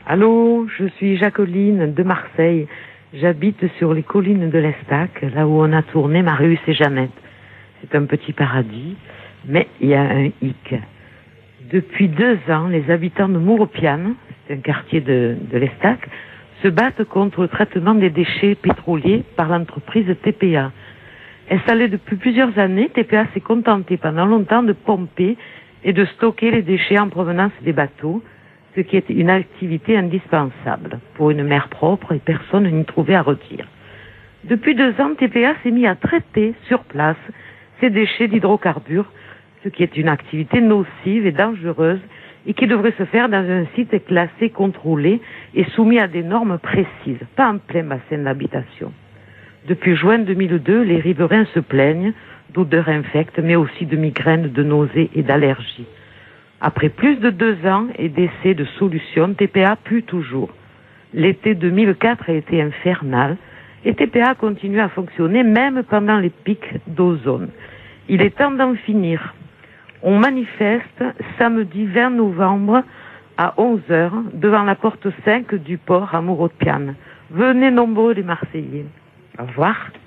Allô, je suis Jacqueline de Marseille. J'habite sur les collines de l'Estac, là où on a tourné Marius et Jeannette. C'est un petit paradis, mais il y a un hic. Depuis 2 ans, les habitants de Mouropiane, c'est un quartier de l'Estac, se battent contre le traitement des déchets pétroliers par l'entreprise TPA. Installée depuis plusieurs années, TPA s'est contentée pendant longtemps de pomper et de stocker les déchets en provenance des bateaux, ce qui est une activité indispensable pour une mer propre et personne n'y trouvait à redire. Depuis 2 ans, TPA s'est mis à traiter sur place ces déchets d'hydrocarbures, ce qui est une activité nocive et dangereuse et qui devrait se faire dans un site classé, contrôlé et soumis à des normes précises, pas en plein bassin d'habitation. Depuis juin 2002, les riverains se plaignent d'odeurs infectes, mais aussi de migraines, de nausées et d'allergies. Après plus de 2 ans et d'essais de solutions, TPA pue toujours. L'été 2004 a été infernal et TPA continue à fonctionner même pendant les pics d'ozone. Il est temps d'en finir. On manifeste samedi 20 novembre à 11h devant la porte 5 du port à Mouropiane. Venez nombreux les Marseillais. Au revoir.